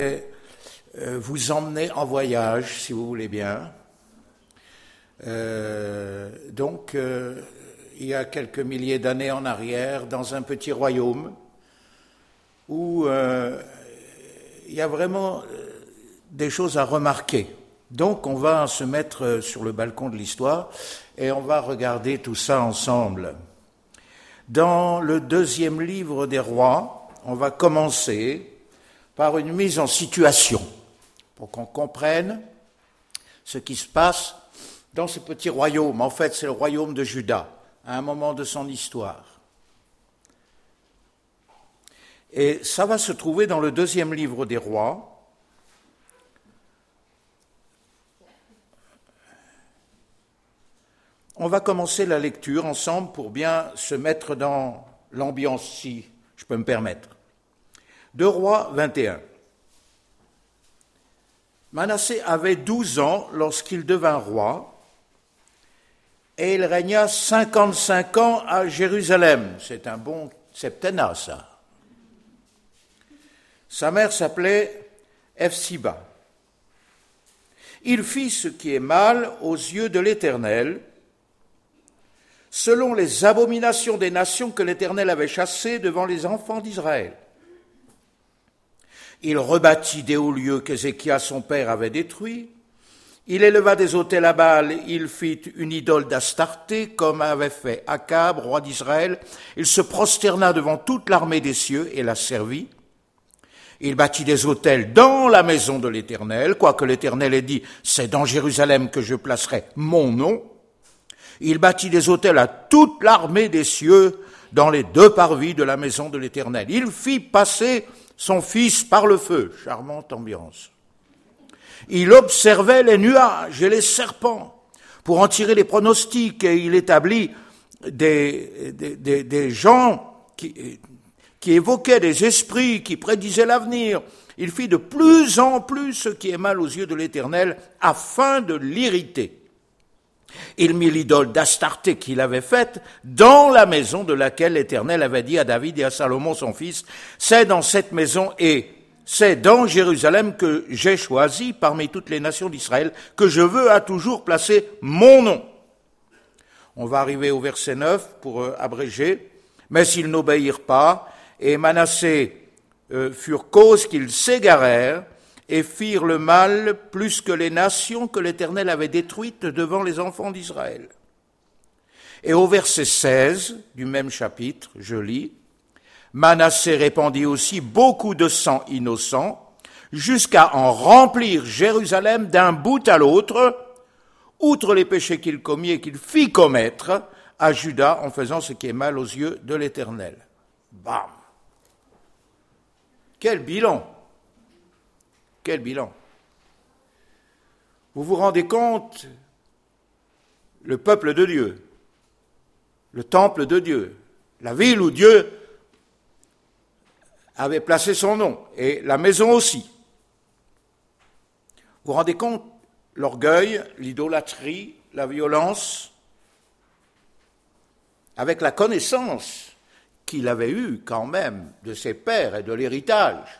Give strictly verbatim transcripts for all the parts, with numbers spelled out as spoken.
Euh, vous emmener en voyage, si vous voulez bien. Euh, donc, euh, il y a quelques milliers d'années en arrière, dans un petit royaume, où euh, il y a vraiment des choses à remarquer. Donc, on va se mettre sur le balcon de l'histoire et on va regarder tout ça ensemble. Dans le deuxième livre des rois, on va commencer par une mise en situation, pour qu'on comprenne ce qui se passe dans ce petit royaume. En fait, c'est le royaume de Juda, à un moment de son histoire. Et ça va se trouver dans le deuxième livre des rois. On va commencer la lecture ensemble pour bien se mettre dans l'ambiance, si je peux me permettre. Deux Rois vingt et un. Manassé avait douze ans lorsqu'il devint roi, et il régna cinquante-cinq ans à Jérusalem. C'est un bon septennat, ça. Sa mère s'appelait Ephsiba. Il fit ce qui est mal aux yeux de l'Éternel, selon les abominations des nations que l'Éternel avait chassées devant les enfants d'Israël. Il rebâtit des hauts lieux qu'Ézéchias, son père, avait détruits. Il éleva des autels à Baal, il fit une idole d'Astarté, comme avait fait Akab, roi d'Israël. Il se prosterna devant toute l'armée des cieux et la servit. Il bâtit des autels dans la maison de l'Éternel, quoique l'Éternel ait dit, c'est dans Jérusalem que je placerai mon nom. Il bâtit des autels à toute l'armée des cieux, dans les deux parvis de la maison de l'Éternel. Il fit passer son fils par le feu, charmante ambiance. Il observait les nuages et les serpents pour en tirer les pronostics, et il établit des, des, des, des gens qui, qui évoquaient des esprits, qui prédisaient l'avenir. Il fit de plus en plus ce qui est mal aux yeux de l'Éternel, afin de l'irriter. Il mit l'idole d'Astarté qu'il avait faite dans la maison de laquelle l'Éternel avait dit à David et à Salomon son fils, c'est dans cette maison et c'est dans Jérusalem que j'ai choisi parmi toutes les nations d'Israël que je veux à toujours placer mon nom. On va arriver au verset neuf pour euh, abréger. Mais s'ils n'obéirent pas, et Manassé euh, furent cause qu'ils s'égarèrent, et firent le mal plus que les nations que l'Éternel avait détruites devant les enfants d'Israël. Et au verset seize du même chapitre, je lis, Manassé répandit aussi beaucoup de sang innocent, jusqu'à en remplir Jérusalem d'un bout à l'autre, outre les péchés qu'il commit et qu'il fit commettre à Juda en faisant ce qui est mal aux yeux de l'Éternel. Bam! Quel bilan! Quel bilan! Vous vous rendez compte, le peuple de Dieu, le temple de Dieu, la ville où Dieu avait placé son nom, et la maison aussi. Vous vous rendez compte l'orgueil, l'idolâtrie, la violence, avec la connaissance qu'il avait eue quand même de ses pères et de l'héritage.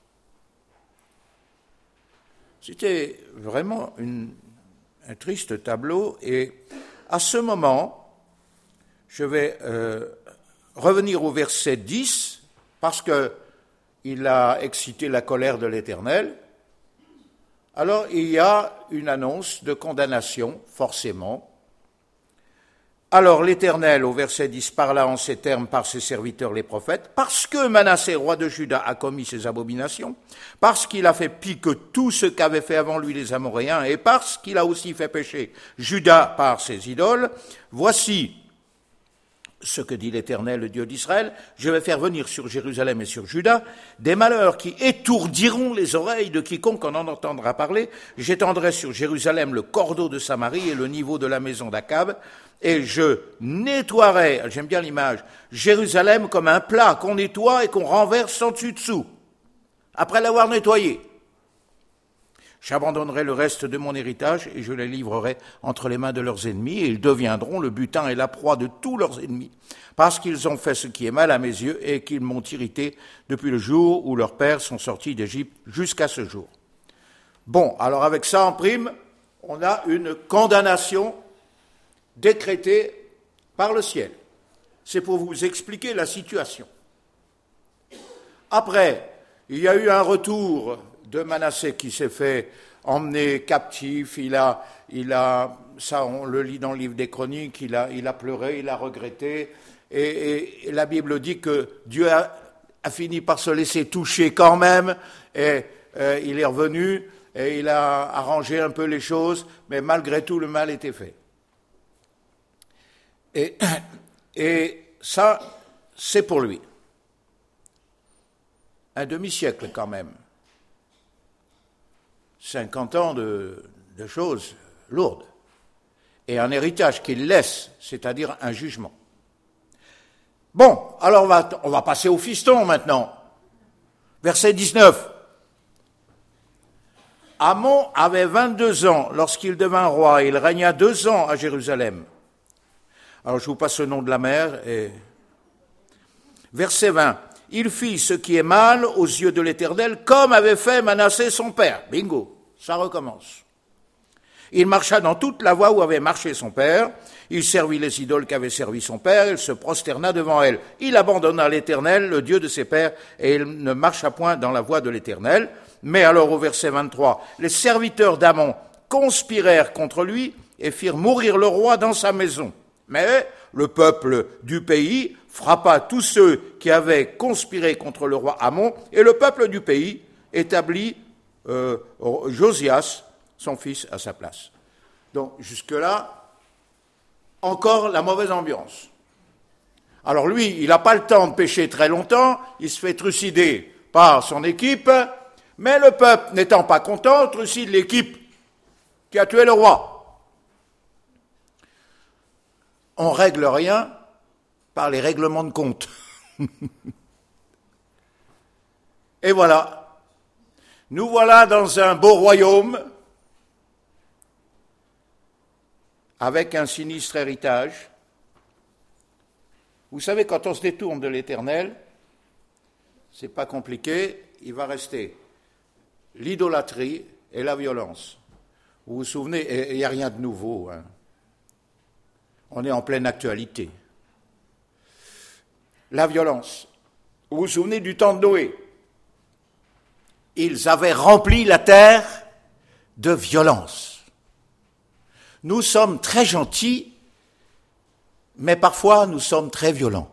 C'était vraiment une, un triste tableau, et à ce moment, je vais euh, revenir au verset dix, parce qu'il a excité la colère de l'Éternel. Alors il y a une annonce de condamnation, forcément. Alors l'Éternel, au verset dix, parla en ces termes par ses serviteurs les prophètes, parce que Manassé, roi de Juda, a commis ses abominations, parce qu'il a fait pis que tout ce qu'avaient fait avant lui les Amoréens, et parce qu'il a aussi fait pécher Juda par ses idoles, voici ce que dit l'Éternel, le Dieu d'Israël, je vais faire venir sur Jérusalem et sur Juda des malheurs qui étourdiront les oreilles de quiconque en entendra parler. J'étendrai sur Jérusalem le cordeau de Samarie et le niveau de la maison d'Akab, et je nettoierai, j'aime bien l'image, Jérusalem comme un plat qu'on nettoie et qu'on renverse sans dessus dessous, après l'avoir nettoyé. J'abandonnerai le reste de mon héritage et je les livrerai entre les mains de leurs ennemis et ils deviendront le butin et la proie de tous leurs ennemis parce qu'ils ont fait ce qui est mal à mes yeux et qu'ils m'ont irrité depuis le jour où leurs pères sont sortis d'Égypte jusqu'à ce jour. Bon, alors avec ça en prime, on a une condamnation décrétée par le ciel. C'est pour vous expliquer la situation. Après, il y a eu un retour de Manassé qui s'est fait emmener captif. Il a, il a, ça on le lit dans le livre des Chroniques, il a, il a pleuré, il a regretté. Et, et, et la Bible dit que Dieu a, a fini par se laisser toucher quand même. Et euh, il est revenu et il a arrangé un peu les choses, mais malgré tout le mal était fait. Et, et ça, c'est pour lui. Un demi-siècle quand même. cinquante ans de, de choses lourdes. Et un héritage qu'il laisse, c'est-à-dire un jugement. Bon, alors on va, on va passer au fiston maintenant. Verset dix-neuf. Amon avait vingt-deux ans lorsqu'il devint roi. Il régna deux ans à Jérusalem. Alors je vous passe le nom de la mère. Et... Verset vingt. Il fit ce qui est mal aux yeux de l'Éternel, comme avait fait Manassé son père. Bingo, ça recommence. Il marcha dans toute la voie où avait marché son père. Il servit les idoles qu'avait servi son père. Il se prosterna devant elles. Il abandonna l'Éternel, le Dieu de ses pères, et il ne marcha point dans la voie de l'Éternel. Mais alors au verset vingt-trois, les serviteurs d'Amon conspirèrent contre lui et firent mourir le roi dans sa maison. Mais le peuple du pays frappa tous ceux qui avaient conspiré contre le roi Amon, et le peuple du pays établit euh, Josias, son fils, à sa place. Donc jusque-là, encore la mauvaise ambiance. Alors lui, il n'a pas le temps de pécher très longtemps, il se fait trucider par son équipe, mais le peuple n'étant pas content, trucide l'équipe qui a tué le roi. On ne règle rien par les règlements de compte. Et voilà, nous voilà dans un beau royaume avec un sinistre héritage. Vous savez, quand on se détourne de l'Éternel, c'est pas compliqué, il va rester l'idolâtrie et la violence. Vous vous souvenez, il n'y a rien de nouveau, hein. On est en pleine actualité. La violence. Vous vous souvenez du temps de Noé? Ils avaient rempli la terre de violence. Nous sommes très gentils, mais parfois nous sommes très violents.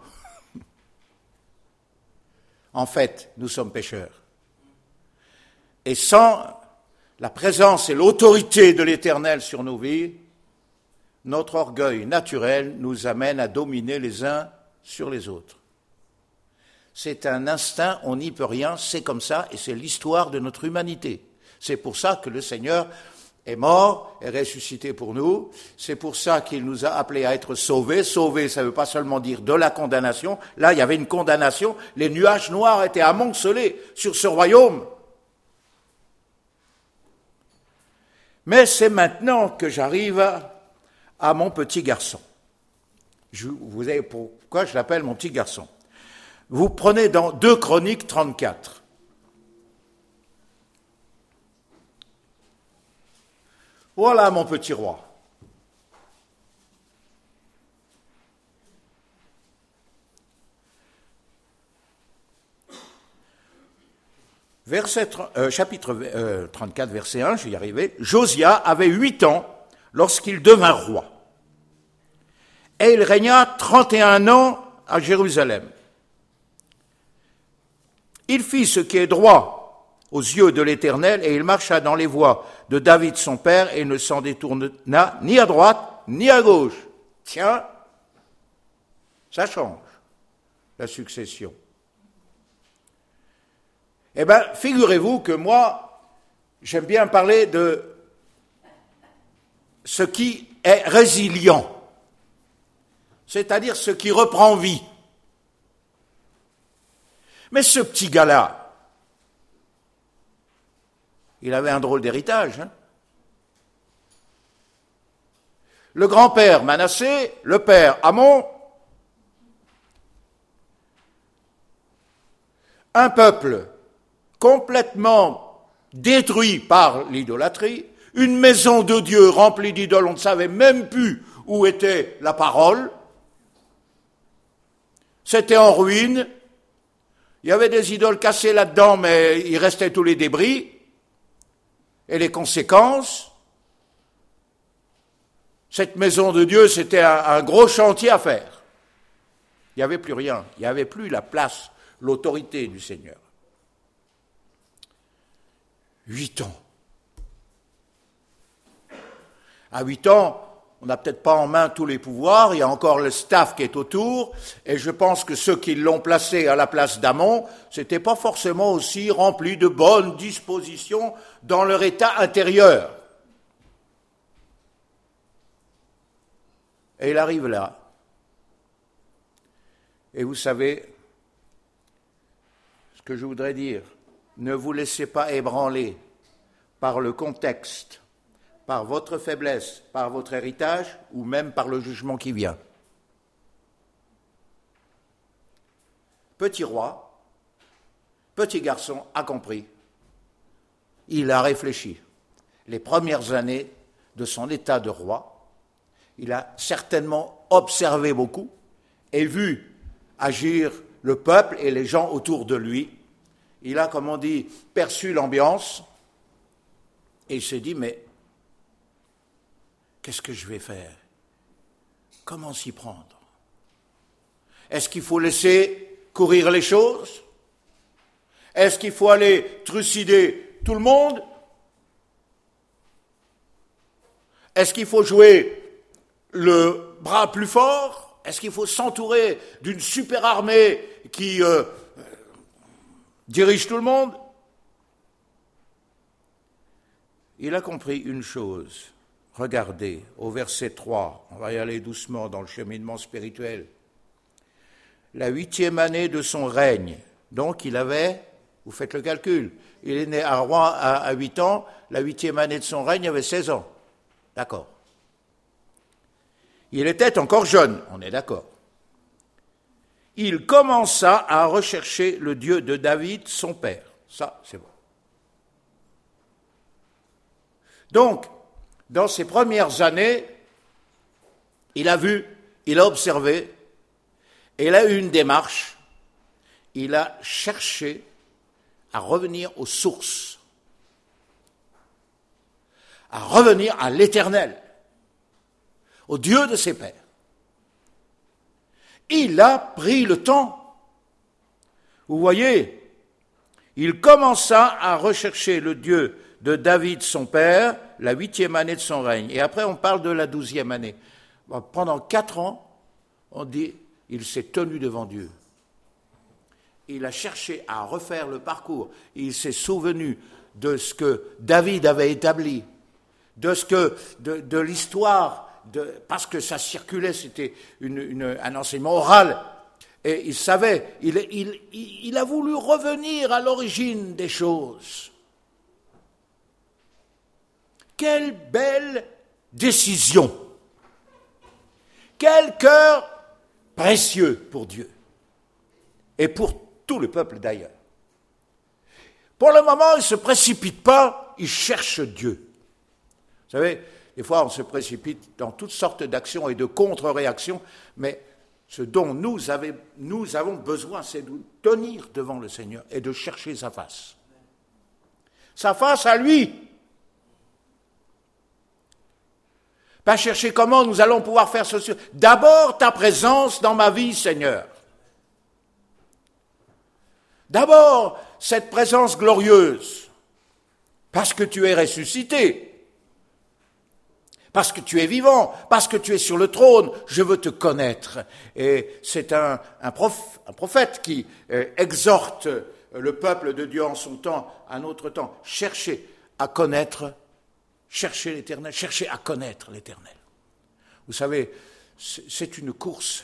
En fait, nous sommes pécheurs. Et sans la présence et l'autorité de l'Éternel sur nos vies, notre orgueil naturel nous amène à dominer les uns sur les autres. C'est un instinct, on n'y peut rien, c'est comme ça, et c'est l'histoire de notre humanité. C'est pour ça que le Seigneur est mort, est ressuscité pour nous, c'est pour ça qu'il nous a appelés à être sauvés. Sauvés, ça ne veut pas seulement dire de la condamnation, là il y avait une condamnation, les nuages noirs étaient amoncelés sur ce royaume. Mais c'est maintenant que j'arrive à, à mon petit garçon. Je, vous savez pourquoi je l'appelle mon petit garçon? Vous prenez dans deux Chroniques trente-quatre. Voilà mon petit roi. Verset, euh, chapitre euh, trente-quatre, verset un, je vais y arriver. Josia avait huit ans lorsqu'il devint roi. Et il régna trente et un ans à Jérusalem. Il fit ce qui est droit aux yeux de l'Éternel, et il marcha dans les voies de David son père, et ne s'en détourna ni à droite, ni à gauche. Tiens, ça change, la succession. Eh bien, figurez-vous que moi, j'aime bien parler de ce qui est résilient, c'est-à-dire ce qui reprend vie. Mais ce petit gars-là, Il avait un drôle d'héritage. Hein. Le grand-père Manassé, le père Amon, un peuple complètement détruit par l'idolâtrie, une maison de Dieu remplie d'idoles, on ne savait même plus où était la parole, c'était en ruine, il y avait des idoles cassées là-dedans, mais il restait tous les débris, et les conséquences, cette maison de Dieu, c'était un, un gros chantier à faire. Il n'y avait plus rien, il n'y avait plus la place, l'autorité du Seigneur. Huit ans. À huit ans, on n'a peut-être pas en main tous les pouvoirs, il y a encore le staff qui est autour, et je pense que ceux qui l'ont placé à la place d'Amon, c'était pas forcément aussi rempli de bonnes dispositions dans leur état intérieur. Et il arrive là. Et vous savez ce que je voudrais dire, ne vous laissez pas ébranler par le contexte, par votre faiblesse, par votre héritage, ou même par le jugement qui vient. Petit roi, petit garçon a compris. Il a réfléchi. Les premières années de son état de roi, il a certainement observé beaucoup et vu agir le peuple et les gens autour de lui. Il a, comme on dit, perçu l'ambiance et il s'est dit, mais qu'est-ce que je vais faire? Comment s'y prendre? Est-ce qu'il faut laisser courir les choses? Est-ce qu'il faut aller trucider tout le monde? Est-ce qu'il faut jouer le bras plus fort? Est-ce qu'il faut s'entourer d'une super armée qui euh, dirige tout le monde? Il a compris une chose. Regardez, au verset trois, on va y aller doucement dans le cheminement spirituel. La huitième année de son règne, donc il avait, vous faites le calcul, il est né à Rouen à huit ans, la huitième année de son règne, il avait seize ans. D'accord. Il était encore jeune, on est d'accord. Il commença à rechercher le Dieu de David, son père. Ça, c'est bon. Donc, dans ses premières années, il a vu, il a observé, et il a eu une démarche. Il a cherché à revenir aux sources, à revenir à l'Éternel, au Dieu de ses pères. Il a pris le temps. Vous voyez, il commença à rechercher le Dieu de David, son père, la huitième année de son règne. Et après, on parle de la douzième année. Pendant quatre ans, on dit, il s'est tenu devant Dieu. Il a cherché à refaire le parcours. Il s'est souvenu de ce que David avait établi, de ce que, de, de l'histoire, de, parce que ça circulait, c'était une, une, un enseignement oral. Et il savait, il, il, il, il a voulu revenir à l'origine des choses. Quelle belle décision! Quel cœur précieux pour Dieu et pour tout le peuple d'ailleurs. Pour le moment, il ne se précipite pas, il cherche Dieu. Vous savez, des fois on se précipite dans toutes sortes d'actions et de contre-réactions, mais ce dont nous, avez, nous avons besoin, c'est de tenir devant le Seigneur et de chercher sa face. Sa face à lui. Pas chercher comment nous allons pouvoir faire ceci. D'abord ta présence dans ma vie, Seigneur. D'abord cette présence glorieuse, parce que tu es ressuscité, parce que tu es vivant, parce que tu es sur le trône, je veux te connaître. Et c'est un, un, prof, un prophète qui euh, exhorte le peuple de Dieu en son temps, à notre temps, chercher à connaître Cherchez l'Éternel, cherchez à connaître l'Éternel. Vous savez, c'est une course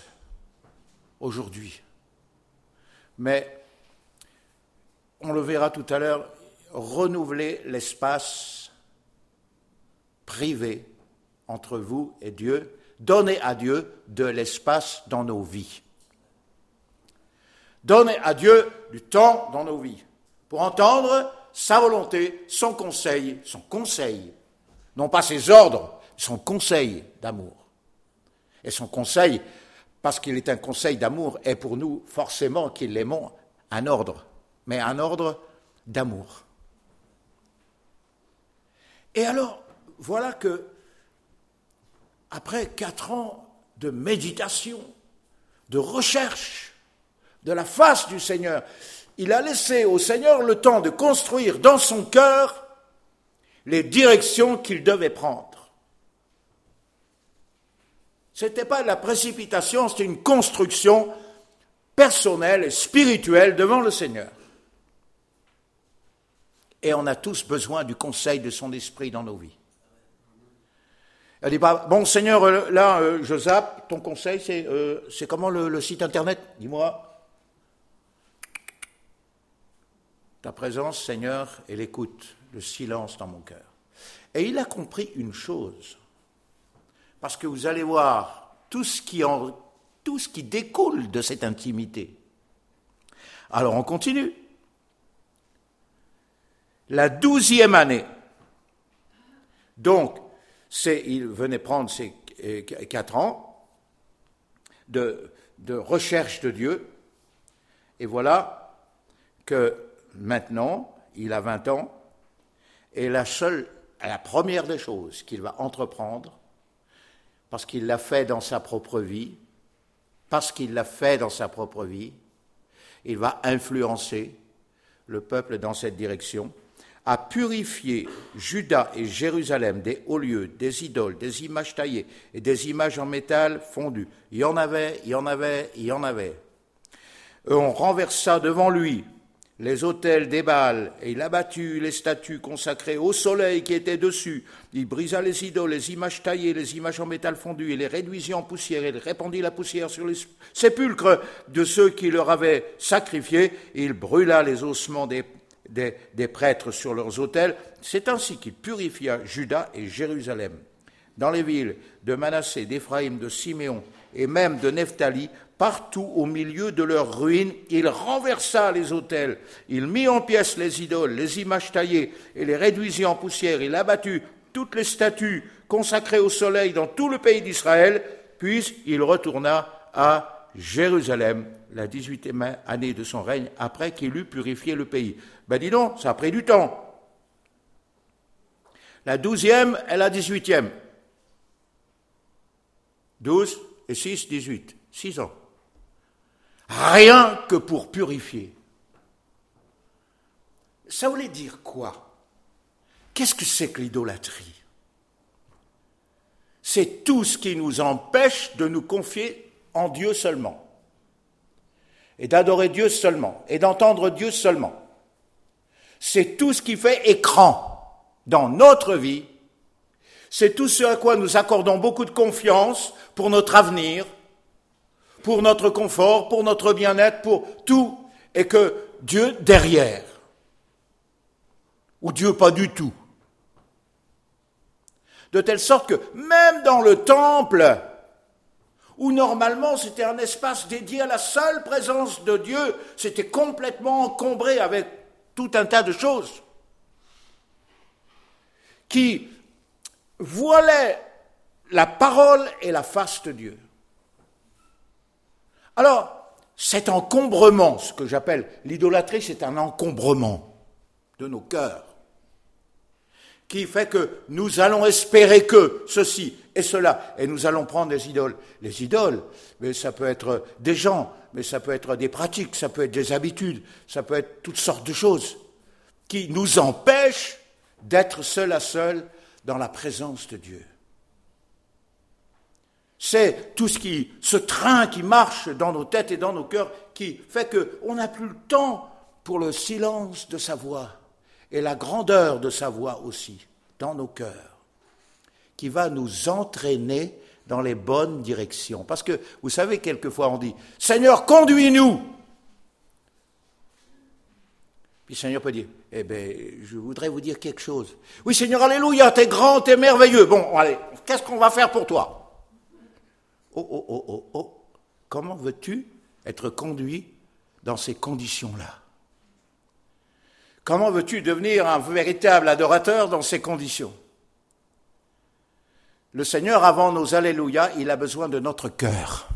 aujourd'hui. Mais on le verra tout à l'heure, renouveler l'espace privé entre vous et Dieu, donner à Dieu de l'espace dans nos vies. Donner à Dieu du temps dans nos vies pour entendre sa volonté, son conseil, son conseil, non pas ses ordres, son conseil d'amour. Et son conseil, parce qu'il est un conseil d'amour, est pour nous forcément qu'il l'aimons un ordre, mais un ordre d'amour. Et alors, voilà que, après quatre ans de méditation, de recherche de la face du Seigneur, il a laissé au Seigneur le temps de construire dans son cœur les directions qu'il devait prendre. Ce n'était pas de la précipitation, c'était une construction personnelle et spirituelle devant le Seigneur. Et on a tous besoin du conseil de son esprit dans nos vies. Elle dit pas, bon Seigneur, là, euh, je zappe, ton conseil, c'est, euh, c'est comment le, le site internet? Dis-moi. Ta présence, Seigneur, et l'écoute, le silence dans mon cœur. Et il a compris une chose, parce que vous allez voir tout ce qui, en, tout ce qui découle de cette intimité. Alors on continue. La douzième année, donc, c'est, il venait prendre ses quatre ans de, de recherche de Dieu, et voilà que maintenant, il a vingt ans, et la seule, la première des choses qu'il va entreprendre, parce qu'il l'a fait dans sa propre vie, parce qu'il l'a fait dans sa propre vie, il va influencer le peuple dans cette direction, à purifier Juda et Jérusalem des hauts lieux, des idoles, des images taillées et des images en métal fondu. Il y en avait, il y en avait, il y en avait. Et on renversa devant lui les autels des Baals, et il abattit les statues consacrées au soleil qui étaient dessus. Il brisa les idoles, les images taillées, les images en métal fondu, et les réduisit en poussière, et il répandit la poussière sur les sépulcres de ceux qui leur avaient sacrifié, et il brûla les ossements des, des, des prêtres sur leurs autels. C'est ainsi qu'il purifia Juda et Jérusalem. Dans les villes de Manassé, d'Éphraïm, de Siméon, et même de Nephtali, partout au milieu de leurs ruines, il renversa les autels, il mit en pièces les idoles, les images taillées, et les réduisit en poussière. Il abattit toutes les statues consacrées au soleil dans tout le pays d'Israël, puis il retourna à Jérusalem, la dix-huitième année de son règne, après qu'il eut purifié le pays. Ben dis donc, ça a pris du temps. La douzième et la dix-huitième. Douze et six, dix-huit. Six ans. Rien que pour purifier. Ça voulait dire quoi? Qu'est-ce que c'est que l'idolâtrie? C'est tout ce qui nous empêche de nous confier en Dieu seulement, et d'adorer Dieu seulement, et d'entendre Dieu seulement. C'est tout ce qui fait écran dans notre vie. C'est tout ce à quoi nous accordons beaucoup de confiance pour notre avenir, pour notre confort, pour notre bien-être, pour tout, et que Dieu derrière, ou Dieu pas du tout. De telle sorte que même dans le temple, où normalement c'était un espace dédié à la seule présence de Dieu, c'était complètement encombré avec tout un tas de choses qui voilaient la parole et la face de Dieu. Alors, cet encombrement, ce que j'appelle l'idolâtrie, c'est un encombrement de nos cœurs, qui fait que nous allons espérer que ceci et cela, et nous allons prendre des idoles. Les idoles, mais ça peut être des gens, mais ça peut être des pratiques, ça peut être des habitudes, ça peut être toutes sortes de choses qui nous empêchent d'être seul à seul dans la présence de Dieu. C'est tout ce qui, ce train qui marche dans nos têtes et dans nos cœurs qui fait qu'on n'a plus le temps pour le silence de sa voix et la grandeur de sa voix aussi dans nos cœurs, qui va nous entraîner dans les bonnes directions. Parce que, vous savez, quelquefois on dit « Seigneur, conduis-nous !» Puis le Seigneur peut dire, eh bien, je voudrais vous dire quelque chose. Oui, Seigneur, alléluia, t'es grand, t'es merveilleux. Bon, allez, qu'est-ce qu'on va faire pour toi? Oh, oh, oh, oh, oh. Comment veux-tu être conduit dans ces conditions-là? Comment veux-tu devenir un véritable adorateur dans ces conditions? Le Seigneur, avant nos alléluia, il a besoin de notre cœur.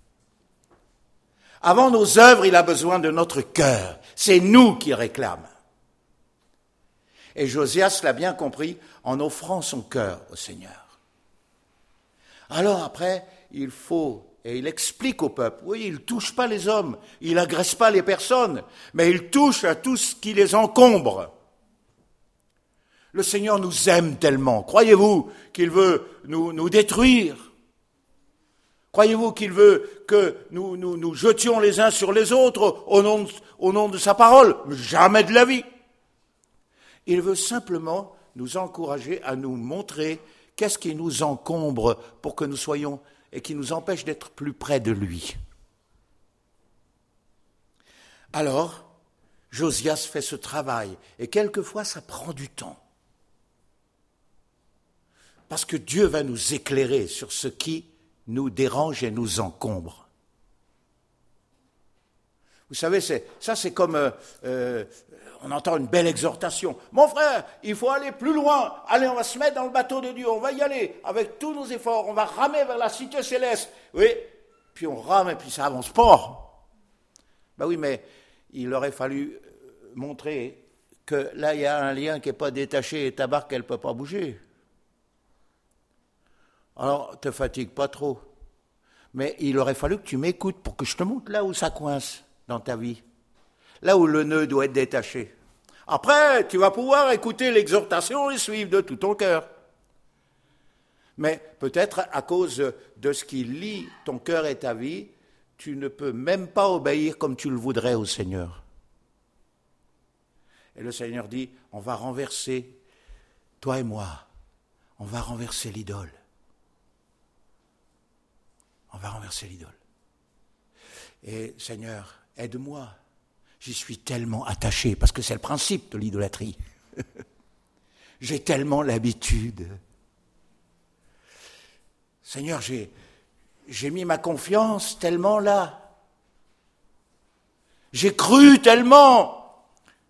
Avant nos œuvres, il a besoin de notre cœur. C'est nous qui réclame. Et Josias l'a bien compris en offrant son cœur au Seigneur. Alors après, il faut, et il explique au peuple, oui, il ne touche pas les hommes, il n'agresse pas les personnes, mais il touche à tout ce qui les encombre. Le Seigneur nous aime tellement. Croyez-vous qu'il veut nous, nous détruire? Croyez-vous qu'il veut que nous, nous nous jetions les uns sur les autres au nom, de, au nom de sa parole? Jamais de la vie. Il veut simplement nous encourager à nous montrer qu'est-ce qui nous encombre pour que nous soyons et qui nous empêche d'être plus près de lui. Alors, Josias fait ce travail et quelquefois ça prend du temps. Parce que Dieu va nous éclairer sur ce qui nous dérange et nous encombre. Vous savez, c'est, ça c'est comme, euh, euh, on entend une belle exhortation. Mon frère, il faut aller plus loin. Allez, on va se mettre dans le bateau de Dieu, on va y aller avec tous nos efforts, on va ramer vers la cité céleste. Oui, puis on rame et puis ça avance pas. Ben oui, mais il aurait fallu montrer que là, il y a un lien qui n'est pas détaché et ta barque, elle ne peut pas bouger. Alors, te fatigue pas trop. Mais il aurait fallu que tu m'écoutes pour que je te montre là où ça coince dans ta vie. Là où le nœud doit être détaché. Après, tu vas pouvoir écouter l'exhortation et suivre de tout ton cœur. Mais peut-être à cause de ce qui lie ton cœur et ta vie, tu ne peux même pas obéir comme tu le voudrais au Seigneur. Et le Seigneur dit, on va renverser, toi et moi, on va renverser l'idole. On va renverser l'idole. Et Seigneur, aide-moi. J'y suis tellement attaché, parce que c'est le principe de l'idolâtrie. J'ai tellement l'habitude. Seigneur, j'ai, j'ai mis ma confiance tellement là. J'ai cru tellement.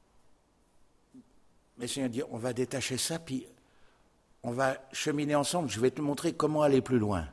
Mais Seigneur dit, on va détacher ça, puis on va cheminer ensemble. Je vais te montrer comment aller plus loin.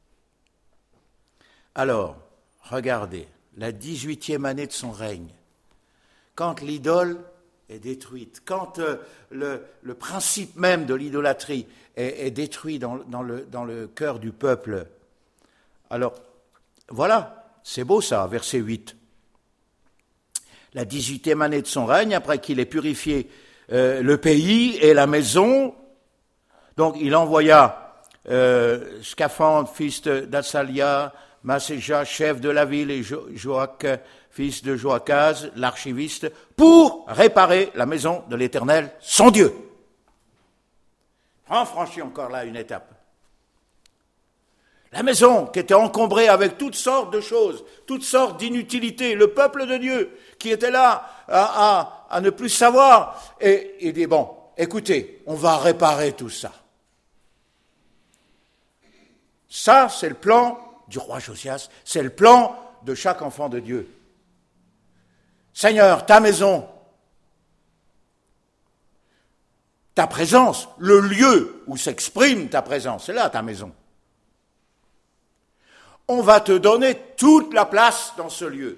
Alors, regardez, la dix-huitième année de son règne, quand l'idole est détruite, quand euh, le, le principe même de l'idolâtrie est, est détruit dans, dans, le, dans le cœur du peuple, alors, voilà, c'est beau ça, verset huit. La dix-huitième année de son règne, après qu'il ait purifié euh, le pays et la maison, donc il envoya euh, Scaphande, fils d'Atsalia, Maséja, chef de la ville, et jo- Joach, fils de Joachaz, l'archiviste, pour réparer la maison de l'Éternel, son Dieu. On franchit encore là une étape. La maison qui était encombrée avec toutes sortes de choses, toutes sortes d'inutilités, le peuple de Dieu qui était là à, à, à ne plus savoir, et il dit, bon, écoutez, on va réparer tout ça. Ça, c'est le plan du roi Josias, c'est le plan de chaque enfant de Dieu. Seigneur, ta maison, ta présence, le lieu où s'exprime ta présence, c'est là ta maison. On va te donner toute la place dans ce lieu.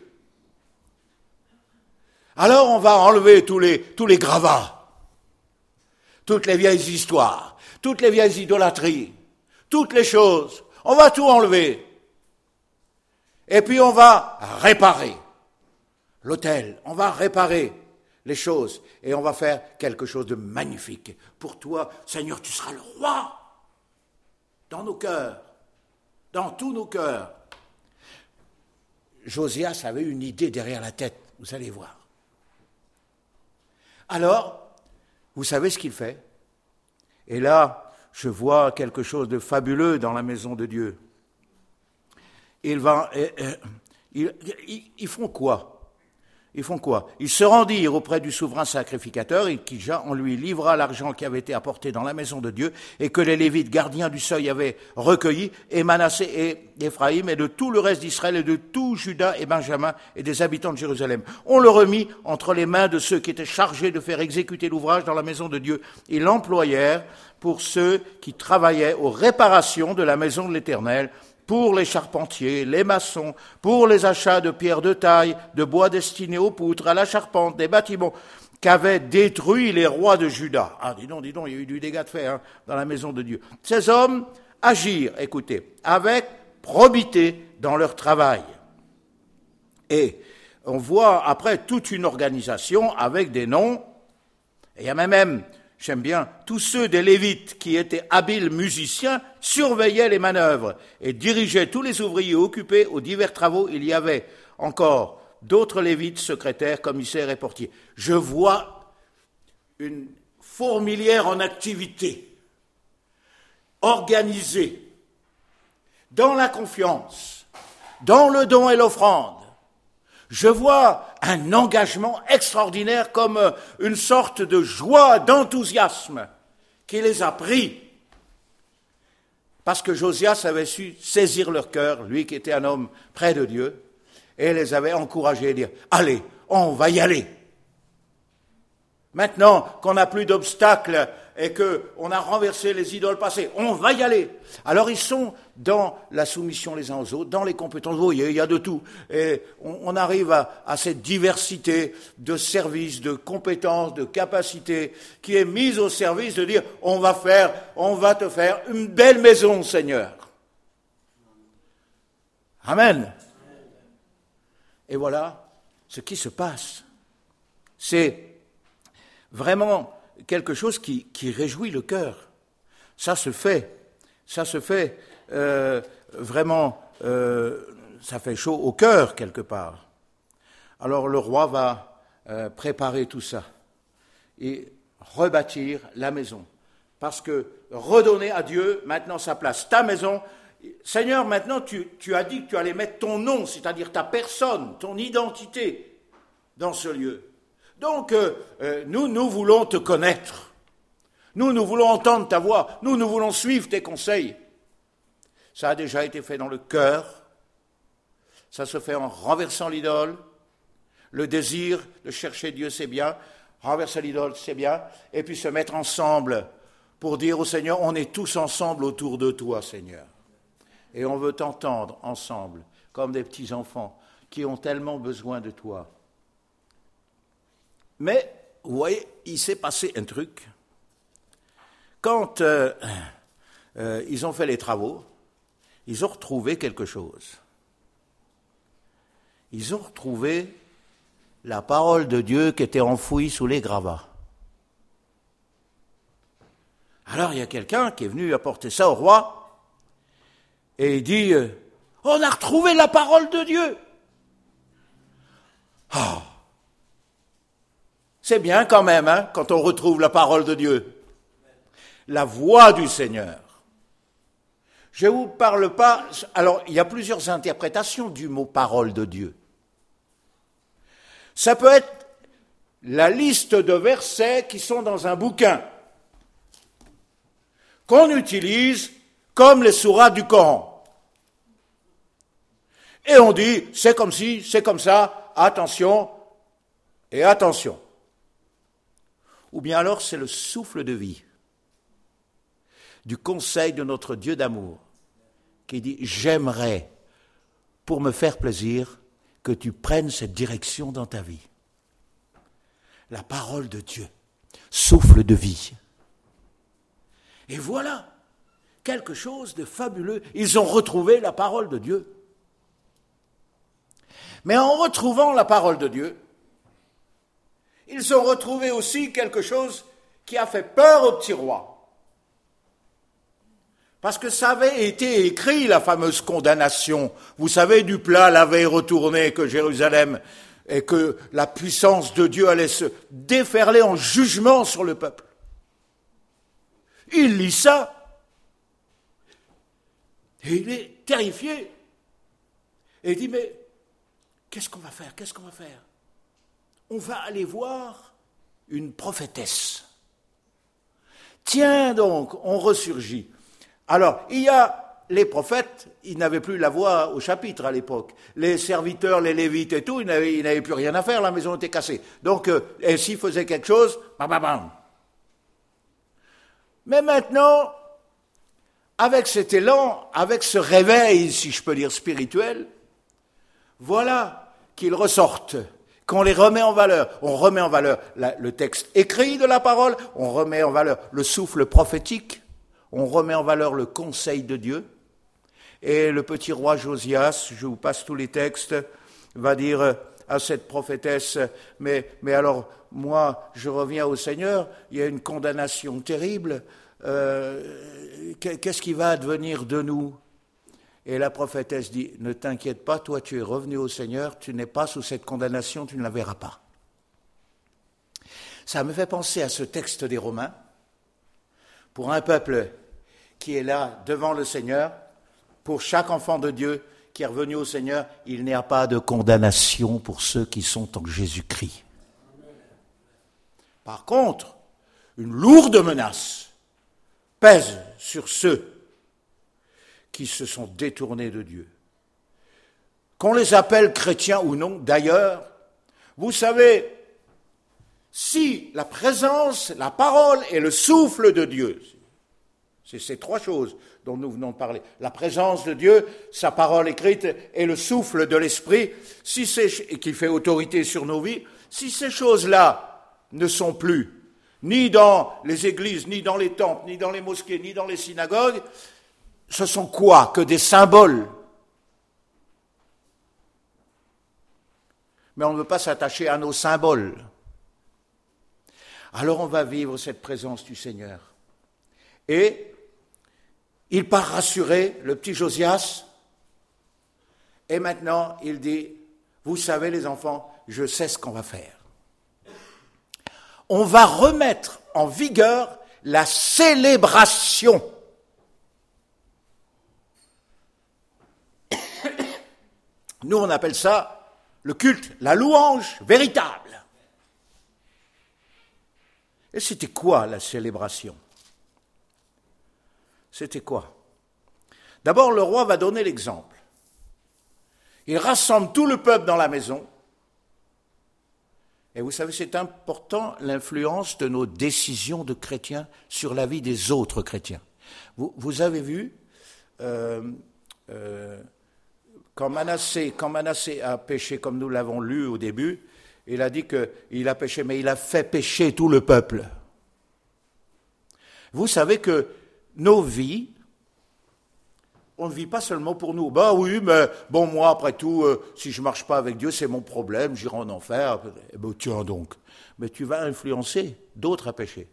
Alors on va enlever tous les, tous les gravats, toutes les vieilles histoires, toutes les vieilles idolâtries, toutes les choses. On va tout enlever. Et puis on va réparer l'autel, on va réparer les choses et on va faire quelque chose de magnifique. Pour toi, Seigneur, tu seras le roi dans nos cœurs, dans tous nos cœurs. Josias avait une idée derrière la tête, vous allez voir. Alors, vous savez ce qu'il fait? Et là, je vois quelque chose de fabuleux dans la maison de Dieu. Ils, va, euh, euh, ils, ils, ils font quoi? ils font quoi? Ils se rendirent auprès du souverain sacrificateur et qui, on lui livra l'argent qui avait été apporté dans la maison de Dieu et que les Lévites, gardiens du seuil, avaient recueilli, et Manassé et Éphraïm et de tout le reste d'Israël et de tout Juda et Benjamin et des habitants de Jérusalem. On le remit entre les mains de ceux qui étaient chargés de faire exécuter l'ouvrage dans la maison de Dieu. Ils l'employèrent pour ceux qui travaillaient aux réparations de la maison de l'Éternel, pour les charpentiers, les maçons, pour les achats de pierres de taille, de bois destinés aux poutres, à la charpente, des bâtiments qu'avaient détruits les rois de Juda. Ah, dis donc, dis donc, il y a eu du dégât de fait hein, dans la maison de Dieu. Ces hommes agirent, écoutez, avec probité dans leur travail. Et on voit après toute une organisation avec des noms, et il y a même... J'aime bien, tous ceux des Lévites qui étaient habiles musiciens surveillaient les manœuvres et dirigeaient tous les ouvriers occupés aux divers travaux. Il y avait encore d'autres Lévites, secrétaires, commissaires et portiers. Je vois une fourmilière en activité, organisée, dans la confiance, dans le don et l'offrande. Je vois un engagement extraordinaire comme une sorte de joie, d'enthousiasme qui les a pris. Parce que Josias avait su saisir leur cœur, lui qui était un homme près de Dieu, et les avait encouragés à dire « Allez, on va y aller ». Maintenant qu'on n'a plus d'obstacles et qu'on a renversé les idoles passées, on va y aller. Alors ils sont dans la soumission les uns aux autres, dans les compétences. Vous voyez, il y a de tout. Et on, on arrive à, à cette diversité de services, de compétences, de capacités qui est mise au service de dire on va faire, on va te faire une belle maison, Seigneur. Amen. Et voilà ce qui se passe. C'est vraiment quelque chose qui, qui réjouit le cœur. Ça se fait, ça se fait euh, vraiment, euh, ça fait chaud au cœur quelque part. Alors le roi va euh, préparer tout ça et rebâtir la maison. Parce que redonner à Dieu maintenant sa place, ta maison. Seigneur, maintenant tu, tu as dit que tu allais mettre ton nom, c'est-à-dire ta personne, ton identité dans ce lieu. Donc, euh, euh, nous, nous voulons te connaître. Nous, nous voulons entendre ta voix. Nous, nous voulons suivre tes conseils. Ça a déjà été fait dans le cœur. Ça se fait en renversant l'idole. Le désir de chercher Dieu, c'est bien. Renverser l'idole, c'est bien. Et puis se mettre ensemble pour dire au Seigneur, on est tous ensemble autour de toi, Seigneur. Et on veut t'entendre ensemble, comme des petits enfants qui ont tellement besoin de toi. Mais, vous voyez, il s'est passé un truc. Quand euh, euh, ils ont fait les travaux, ils ont retrouvé quelque chose. Ils ont retrouvé la parole de Dieu qui était enfouie sous les gravats. Alors, il y a quelqu'un qui est venu apporter ça au roi, et il dit, euh, « On a retrouvé la parole de Dieu !» Oh, c'est bien quand même, hein, quand on retrouve la parole de Dieu. La voix du Seigneur. Je ne vous parle pas... Alors, il y a plusieurs interprétations du mot parole de Dieu. Ça peut être la liste de versets qui sont dans un bouquin, qu'on utilise comme les sourates du Coran. Et on dit, c'est comme ci, c'est comme ça, attention et attention. Ou bien alors c'est le souffle de vie du conseil de notre Dieu d'amour qui dit « J'aimerais, pour me faire plaisir, que tu prennes cette direction dans ta vie. » La parole de Dieu, souffle de vie. Et voilà, quelque chose de fabuleux. Ils ont retrouvé la parole de Dieu. Mais en retrouvant la parole de Dieu, ils ont retrouvé aussi quelque chose qui a fait peur au petit roi. Parce que ça avait été écrit, la fameuse condamnation, vous savez, du plat lavé et retourné que Jérusalem, et que la puissance de Dieu allait se déferler en jugement sur le peuple. Il lit ça, et il est terrifié. Et il dit, mais qu'est-ce qu'on va faire? Qu'est-ce qu'on va faire? on va aller voir une prophétesse. Tiens donc, on ressurgit. Alors, il y a les prophètes, ils n'avaient plus la voix au chapitre à l'époque. Les serviteurs, les lévites et tout, ils n'avaient, ils n'avaient plus rien à faire, la maison était cassée. Donc, euh, et s'ils faisaient quelque chose, bam, bam, bam. Mais maintenant, avec cet élan, avec ce réveil, si je peux dire spirituel, voilà qu'ils ressortent, qu'on les remet en valeur. On remet en valeur la, le texte écrit de la parole, on remet en valeur le souffle prophétique, on remet en valeur le conseil de Dieu. Et le petit roi Josias, je vous passe tous les textes, va dire à cette prophétesse, mais, mais alors, moi, je reviens au Seigneur, il y a une condamnation terrible, euh, qu'est-ce qui va advenir de nous ? Et la prophétesse dit, ne t'inquiète pas, toi tu es revenu au Seigneur, tu n'es pas sous cette condamnation, tu ne la verras pas. Ça me fait penser à ce texte des Romains, pour un peuple qui est là devant le Seigneur, pour chaque enfant de Dieu qui est revenu au Seigneur, il n'y a pas de condamnation pour ceux qui sont en Jésus-Christ. Par contre, une lourde menace pèse sur ceux qui se sont détournés de Dieu. Qu'on les appelle chrétiens ou non, d'ailleurs, vous savez, si la présence, la parole et le souffle de Dieu, c'est ces trois choses dont nous venons de parler, la présence de Dieu, sa parole écrite et le souffle de l'Esprit, si c'est, et qui fait autorité sur nos vies, si ces choses-là ne sont plus, ni dans les églises, ni dans les temples, ni dans les mosquées, ni dans les synagogues, ce sont quoi que des symboles? Mais on ne veut pas s'attacher à nos symboles. Alors on va vivre cette présence du Seigneur. Et il part rassurer le petit Josias. Et maintenant, il dit, vous savez les enfants, je sais ce qu'on va faire. On va remettre en vigueur la célébration. Nous, on appelle ça le culte, la louange véritable. Et c'était quoi la célébration ? C'était quoi ? D'abord, le roi va donner l'exemple. Il rassemble tout le peuple dans la maison. Et vous savez, c'est important, l'influence de nos décisions de chrétiens sur la vie des autres chrétiens. Vous, vous avez vu, euh, euh, quand Manassé, quand Manassé a péché, comme nous l'avons lu au début, il a dit qu'il a péché, mais il a fait pécher tout le peuple. Vous savez que nos vies, on ne vit pas seulement pour nous. Ben oui, mais bon, moi, après tout, euh, si je ne marche pas avec Dieu, c'est mon problème, j'irai en enfer. Eh ben tiens donc, mais tu vas influencer d'autres à pécher.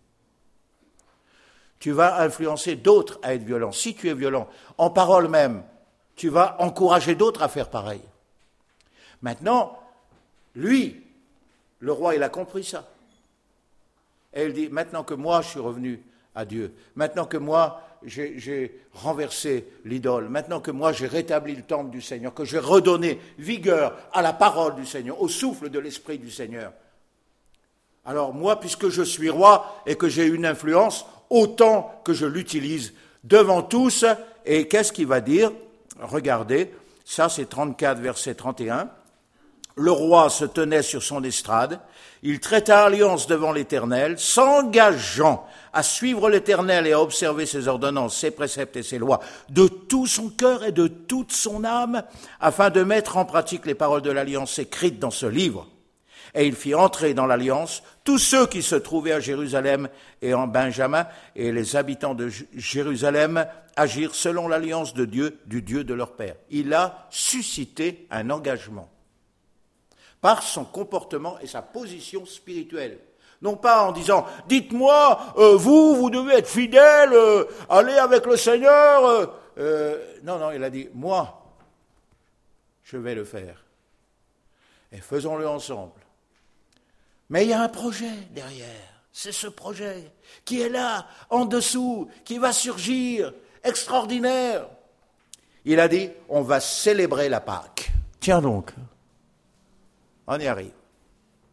Tu vas influencer d'autres à être violents. Si tu es violent, en parole même, tu vas encourager d'autres à faire pareil. Maintenant, lui, le roi, il a compris ça. Et il dit, maintenant que moi, je suis revenu à Dieu, maintenant que moi, j'ai, j'ai renversé l'idole, maintenant que moi, j'ai rétabli le temple du Seigneur, que j'ai redonné vigueur à la parole du Seigneur, au souffle de l'Esprit du Seigneur. Alors moi, puisque je suis roi et que j'ai une influence, autant que je l'utilise devant tous. Et qu'est-ce qu'il va dire ? Regardez, ça c'est trente-quatre, verset trente et un. Le roi se tenait sur son estrade, il traita alliance devant l'Éternel, s'engageant à suivre l'Éternel et à observer ses ordonnances, ses préceptes et ses lois, de tout son cœur et de toute son âme, afin de mettre en pratique les paroles de l'alliance écrites dans ce livre. Et il fit entrer dans l'alliance tous ceux qui se trouvaient à Jérusalem et en Benjamin, et les habitants de Jérusalem agirent selon l'alliance de Dieu, du Dieu de leur père. Il a suscité un engagement par son comportement et sa position spirituelle. Non pas en disant, dites-moi, euh, vous, vous devez être fidèles, euh, allez avec le Seigneur. Euh, euh, non, non, il a dit, moi, je vais le faire. Et faisons-le ensemble. Mais il y a un projet derrière. C'est ce projet qui est là, en dessous, qui va surgir, extraordinaire. Il a dit, on va célébrer la Pâque. Tiens donc, on y arrive.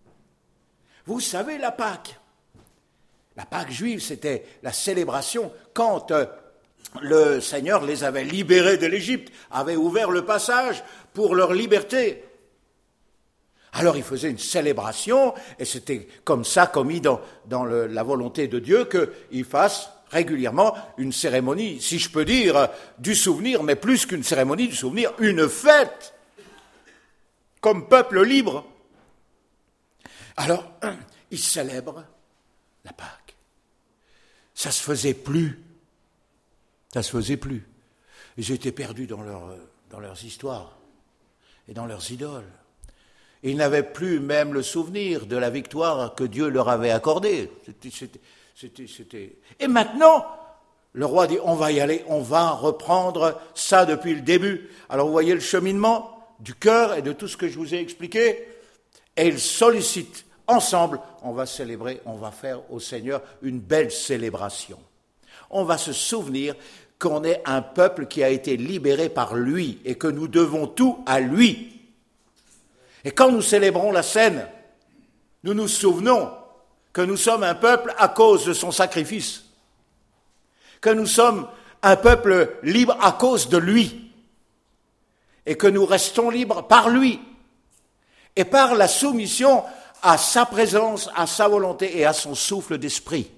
Vous savez, la Pâque. La Pâque juive, c'était la célébration quand euh, le Seigneur les avait libérés de l'Égypte, avait ouvert le passage pour leur liberté. Alors il faisait une célébration, et c'était comme ça, commis dans, dans le, la volonté de Dieu, qu'il fasse régulièrement une cérémonie, si je peux dire, du souvenir, mais plus qu'une cérémonie du souvenir, une fête, comme peuple libre. Alors, ils célèbrent la Pâque. Ça se faisait plus. Ça se faisait plus. Ils étaient perdus dans, leur, dans leurs histoires et dans leurs idoles. Ils n'avaient plus même le souvenir de la victoire que Dieu leur avait accordée. C'était, c'était, c'était, c'était... Et maintenant, le roi dit, on va y aller, on va reprendre ça depuis le début. Alors vous voyez le cheminement du cœur et de tout ce que je vous ai expliqué. Et ils sollicitent ensemble, on va célébrer, on va faire au Seigneur une belle célébration. On va se souvenir qu'on est un peuple qui a été libéré par lui et que nous devons tout à lui. Et quand nous célébrons la scène, nous nous souvenons que nous sommes un peuple à cause de son sacrifice, que nous sommes un peuple libre à cause de lui, et que nous restons libres par lui, et par la soumission à sa présence, à sa volonté et à son souffle d'esprit.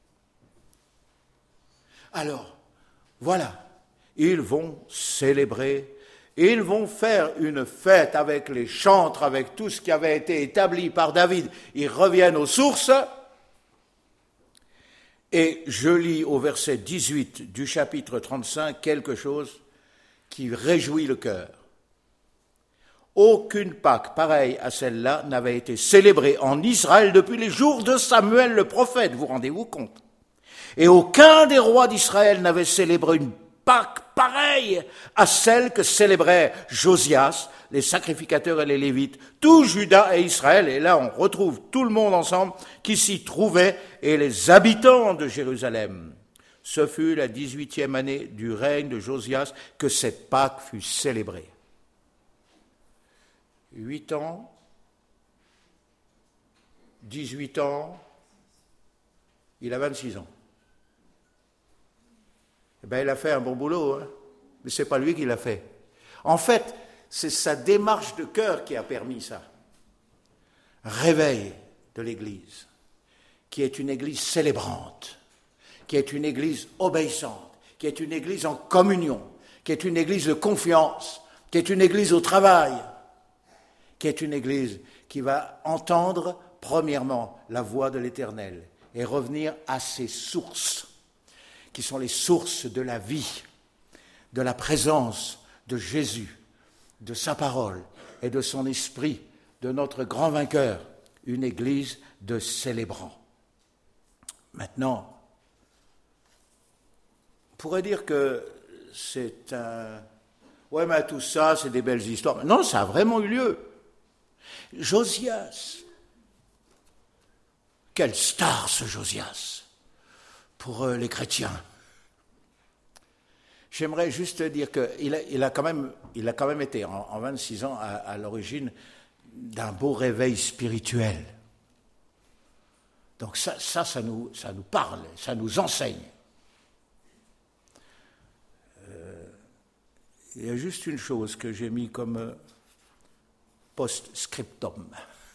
Alors, voilà, ils vont célébrer. Ils vont faire une fête avec les chantres, avec tout ce qui avait été établi par David. Ils reviennent aux sources. Et je lis au verset dix-huit du chapitre trente-cinq quelque chose qui réjouit le cœur. Aucune Pâque pareille à celle-là n'avait été célébrée en Israël depuis les jours de Samuel le prophète, vous rendez-vous compte? Et aucun des rois d'Israël n'avait célébré une Pâque pareille à celle que célébraient Josias, les sacrificateurs et les Lévites, tout Juda et Israël, et là on retrouve tout le monde ensemble qui s'y trouvait, et les habitants de Jérusalem. Ce fut la dix-huitième année du règne de Josias que cette Pâque fut célébrée. Huit ans, dix-huit ans, il a vingt-six ans. Eh bien, il a fait un bon boulot, hein, mais ce n'est pas lui qui l'a fait. En fait, c'est sa démarche de cœur qui a permis ça. Réveil de l'Église, qui est une Église célébrante, qui est une Église obéissante, qui est une Église en communion, qui est une Église de confiance, qui est une Église au travail, qui est une Église qui va entendre, premièrement, la voix de l'Éternel et revenir à ses sources, qui sont les sources de la vie, de la présence de Jésus, de sa parole et de son esprit, de notre grand vainqueur, une Église de célébrants. Maintenant, on pourrait dire que c'est un... Ouais, mais tout ça, c'est des belles histoires. Non, ça a vraiment eu lieu. Josias, quelle star ce Josias pour les chrétiens. J'aimerais juste dire qu'il a, il a, quand même, il a quand même été, en, en vingt-six ans, à, à l'origine d'un beau réveil spirituel. Donc ça, ça, ça, nous, ça nous parle, ça nous enseigne. Euh, il y a juste une chose que j'ai mis comme post-scriptum.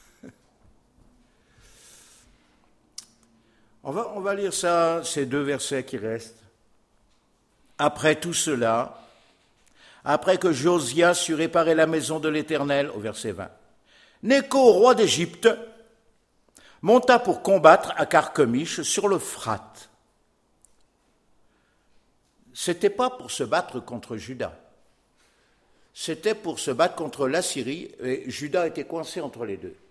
On va, on va lire ça, ces deux versets qui restent. Après tout cela, après que Josias eut réparé la maison de l'Éternel, au verset vingt, Nécho, roi d'Égypte, monta pour combattre à Carchemish sur l'Euphrate. C'était pas pour se battre contre Juda. C'était pour se battre contre l'Assyrie, et Juda était coincé entre les deux.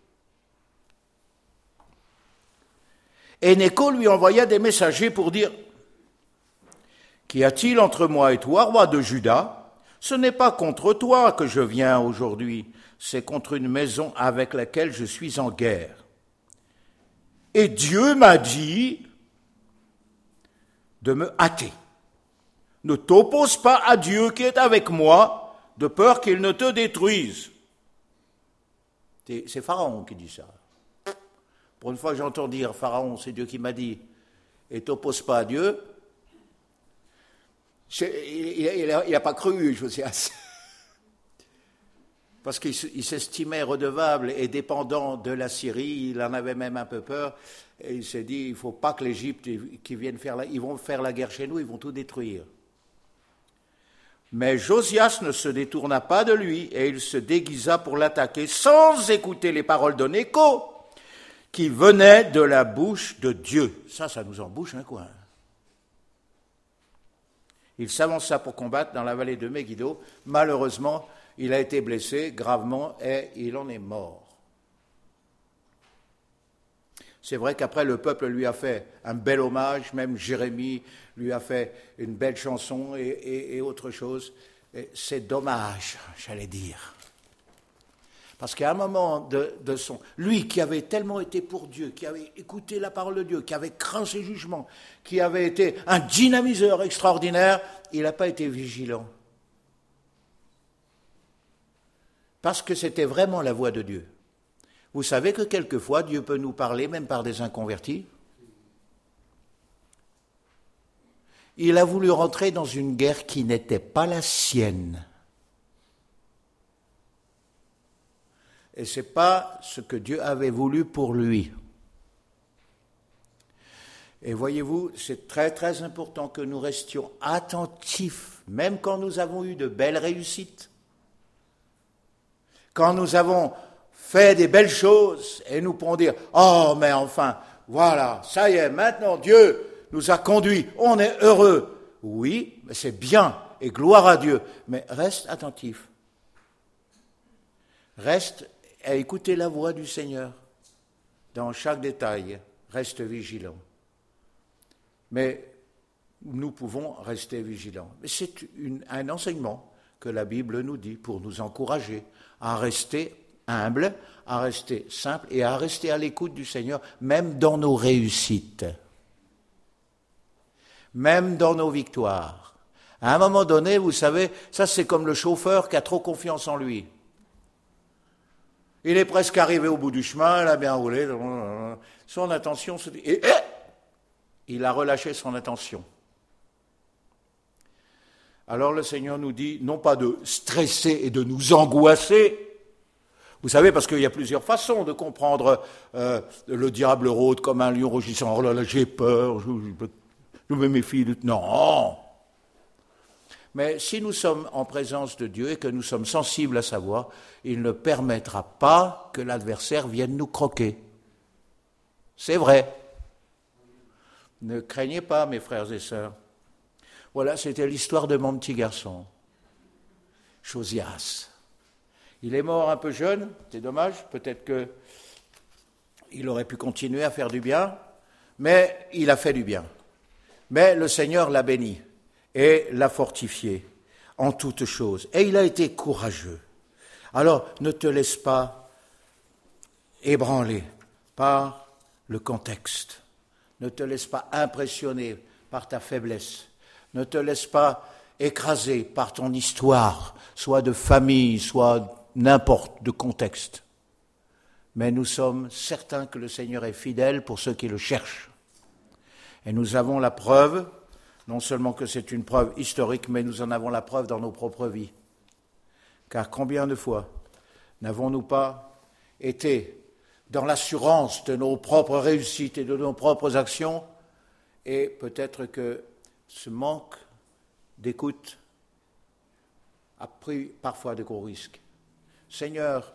Et Nécho lui envoya des messagers pour dire « Qu'y a-t-il entre moi et toi, roi de Juda? Ce n'est pas contre toi que je viens aujourd'hui, c'est contre une maison avec laquelle je suis en guerre. Et Dieu m'a dit de me hâter. Ne t'oppose pas à Dieu qui est avec moi, de peur qu'il ne te détruise. » C'est Pharaon qui dit ça. Pour une fois, j'entends dire, Pharaon, c'est Dieu qui m'a dit, et t'oppose pas à Dieu. Il n'a pas cru, Josias. Parce qu'il s'estimait redevable et dépendant de la Syrie, il en avait même un peu peur, et il s'est dit, il ne faut pas que l'Égypte, qui viennent faire la, ils vont faire la guerre chez nous, ils vont tout détruire. Mais Josias ne se détourna pas de lui, et il se déguisa pour l'attaquer, sans écouter les paroles de Nécho, qui venaient de la bouche de Dieu. Ça, ça nous embouche un coin. Il s'avança pour combattre dans la vallée de Megiddo. Malheureusement, il a été blessé gravement et il en est mort. C'est vrai qu'après, le peuple lui a fait un bel hommage, même Jérémie lui a fait une belle chanson et, et, et autre chose. Et c'est dommage, j'allais dire. Parce qu'à un moment de, de son... Lui qui avait tellement été pour Dieu, qui avait écouté la parole de Dieu, qui avait craint ses jugements, qui avait été un dynamiseur extraordinaire, il n'a pas été vigilant. Parce que c'était vraiment la voix de Dieu. Vous savez que quelquefois, Dieu peut nous parler, même par des inconvertis. Il a voulu rentrer dans une guerre qui n'était pas la sienne. Et ce n'est pas ce que Dieu avait voulu pour lui. Et voyez-vous, c'est très très important que nous restions attentifs, même quand nous avons eu de belles réussites, quand nous avons fait des belles choses, et nous pourrons dire, oh mais enfin, voilà, ça y est, maintenant Dieu nous a conduits, on est heureux. Oui, mais c'est bien, et gloire à Dieu, mais reste attentif. Reste à écouter la voix du Seigneur dans chaque détail, reste vigilant. Mais nous pouvons rester vigilants. Mais c'est une, un enseignement que la Bible nous dit pour nous encourager à rester humble, à rester simple et à rester à l'écoute du Seigneur, même dans nos réussites, même dans nos victoires. À un moment donné, vous savez, ça c'est comme le chauffeur qui a trop confiance en lui. Il est presque arrivé au bout du chemin, il a bien roulé, son attention se dit, et, et il a relâché son attention. Alors le Seigneur nous dit, non pas de stresser et de nous angoisser, vous savez, parce qu'il y a plusieurs façons de comprendre euh, le diable rôde comme un lion rugissant. Oh là là, j'ai peur, je, je, je me méfie de... Non. Mais si nous sommes en présence de Dieu et que nous sommes sensibles à sa voix, il ne permettra pas que l'adversaire vienne nous croquer. C'est vrai. Ne craignez pas, mes frères et sœurs. Voilà, c'était l'histoire de mon petit garçon, Josias. Il est mort un peu jeune, c'est dommage, peut-être qu'il aurait pu continuer à faire du bien, mais il a fait du bien. Mais le Seigneur l'a béni et l'a fortifié en toutes choses. Et il a été courageux. Alors, ne te laisse pas ébranler par le contexte. Ne te laisse pas impressionner par ta faiblesse. Ne te laisse pas écraser par ton histoire, soit de famille, soit n'importe de contexte. Mais nous sommes certains que le Seigneur est fidèle pour ceux qui le cherchent. Et nous avons la preuve, non seulement que c'est une preuve historique, mais nous en avons la preuve dans nos propres vies. Car combien de fois n'avons-nous pas été dans l'assurance de nos propres réussites et de nos propres actions, et peut-être que ce manque d'écoute a pris parfois de gros risques. Seigneur,